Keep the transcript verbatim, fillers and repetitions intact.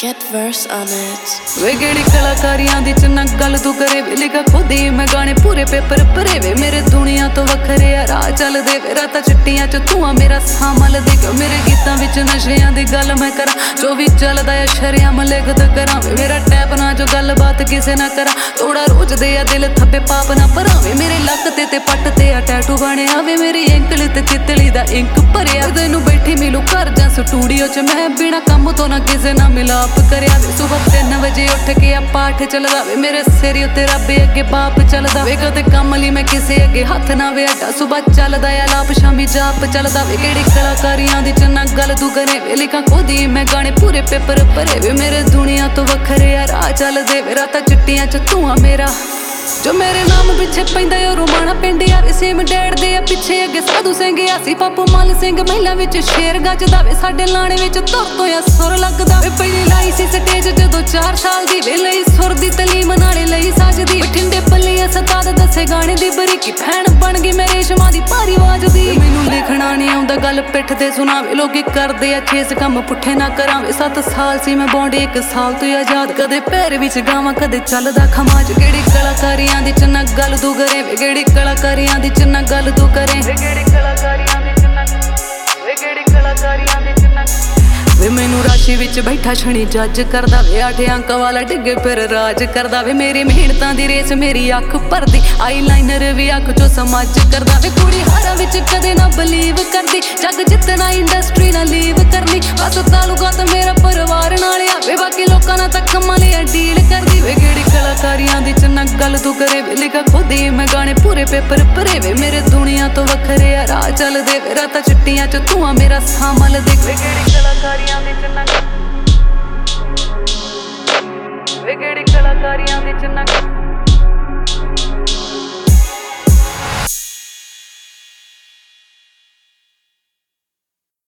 Get verse on it. वे केड़ी कलाकारियां दी चन्ना गल तू करे वे लिखा खुद ही मैं गाने पूरे पेपर भरे वे मेरे दुनिया तो वखरे आ राह चल दे वे रातां चिट्टियां च तू आ मेरा सामल दे क्यों मेरे गीतां विच नशियां दी गल मैं करा जो भी चलदा है शरियाम लिखत करा वे मेरा टैप ना जो गल बात किसे ना करा थोड़ा रोज दे आ दिल थप्पे पाप ना भरावे मेरे लक ते ते पट ते आ टैटू बने वे मेरी इंकल ते तितली दा इंक भरिया तैनू बैठी मिलू घर जां स्टूडियो च मैं बिना काम तो ना किसे ना मिलाप करया सुबह तीन बजे उठ के आ पाठ चलदा वे मेरे सिर उत्ते रब अगे बाप चलदा वे कदे कम लई मैं किसे अगे हथ ना वे अड्डा सुबह चलदा आ लाप शामी जाप चलदा वे केड़ी कलाकारियां दी चन्ना गल तू करे वे लिखां खुद ही मैं गाने पूरे पेपर भरे वे मेरे दुनिया तो वखरे आ राह चल दे वे रातां चिट्टियां च तू आ मेरा जो मेरे नाम पिछे पैंदा ओ रुमाना पिंड आ वे सेम डैड दे आ पिछे अगे साधु सिंह आसी पापू मल सिंह महिला विच शेर गजदा वे साडे लाणे विच तुर तो आ सुर लगदा वे पहली लाई सी स्टेज जदों चार साल दी वे लई सुर दी तलीम नाले लई साजदी ठिंडे पल्ली सताद दसे गाने दी बरीकी फैन बन गई मैं रेशमा दी भारी आवाज दी मैनू लिखना नहीं आउंदा गल पिठ ते सुनावे लोकी करदे आ छेस कम पुठे ना करावे सत्त साल सी मैं बौंडे एक साल तो आजाद कदे पैर विच गावां कदे चलदा खमाज केड़ी कलाकारी दी चन्ना गल तू करे वे केड़ी कलाकारियां दी चन्ना गल तू करे वे केड़ी कलाकारियां दी चन्ना वे केड़ी कलाकारियां दी चन्ना वे मैनू राशि विच बैठा छणी जज करदा वे अठ अंक वाला डिगे फिर राज करदा वे मेरी मेहनतां दी रेस मेरी अख भरदी आई लाइनर भी अख चो समझ करदा वे कुड़ी हारा विच कदे ना बिलीव करदी जग जितना इंडस्ट्री ना लीव करनी बस तालुकात मेरा परिवार नाल आ वे बाकी लोकां नाल तक माले डील करदी वे केड़ी कलाकारियां दी चन्ना गल तू करे वे लिखा खुद ही मैं गाने पूरे पेपर भरे वे मेरे दुनिया तो वखरे आ राह चल दे वे रातां चिट्टियां च तू आ मेरा सामल दे वे केड़ी कलाकारियां दी चन्ना वे केड़ी कलाकारियां दी चन्ना